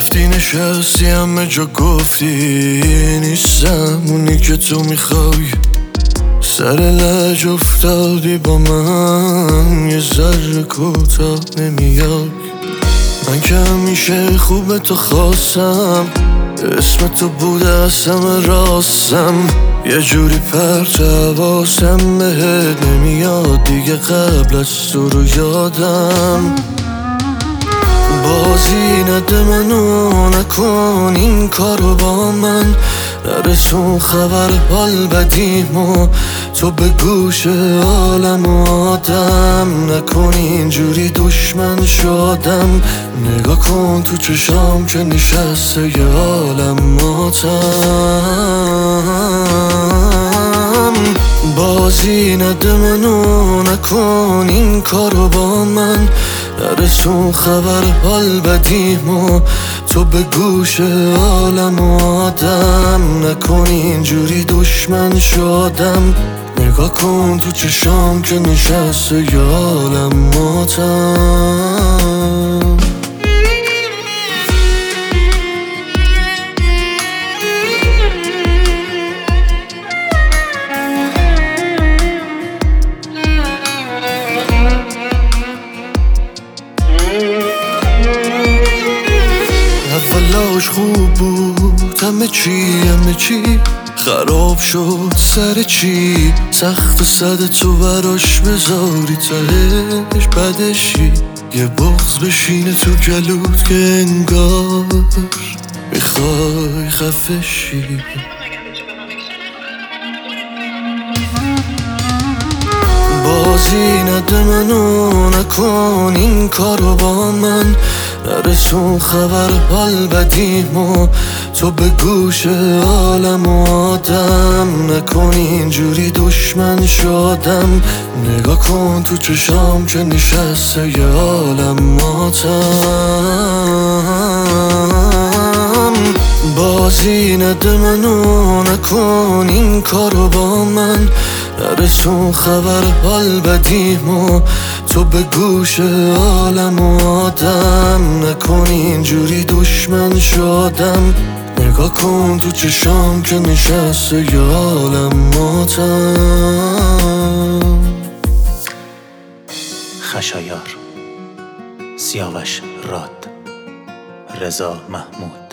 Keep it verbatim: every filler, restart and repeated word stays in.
رفتی نشستی همه جا گفتی نیستم اونی که تو میخوای، سر لج افتادی با من، یه ذره کوتاه نمیای. من که همیشه خوب تو خواستم، اسم تو بوده از همه راستم، یه جوری پرت حواسم بهت نمیاد دیگه، قبل از تو رو یادم. بازی نده منو، نکن این کارو با من، نرسون خبر حال بدیمو تو به گوش عالم و آدم، نکن اینجوری دشمن شدم، نگاه کن تو چشام که نشسته یه عالم ماتم. بازی نده منو، نکن این کارو با من، نرسون خبر حال بدیمو تو به گوش عالم و آدم، نکن اینجوری دشمن شدم، نگاه کن تو چشام که نشسته یه عالم ماتم. اولاش خوب بود، همه چی همه چی خراب شد سر چی، سخت صد تو براش بذاری تهش بدشی، یه بغض بشینه تو گلوت که انگار میخوای خفشی. بازی نده منو، نکن این کارو با من، نرسون خبر حال بدیمو تو به گوش عالم و آدم، نکن اینجوری دشمن شدم، نگاه کن تو چشام که نشسته یه عالم ماتم. بازی نده منو، نکن این کارو با من، نرسون خبر حال بدیمو تو به گوش عالم و آدم، نکن اینجوری دشمن شدم، نگاه کن تو چشام که نشسته یه عالم ماتم. خشایار، سیاوش راد، رضا محمود.